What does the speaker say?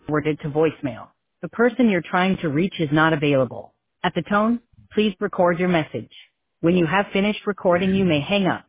forwarded to voicemail. The person you're trying to reach is not available. At the tone, please record your message. When you have finished recording, you may hang up.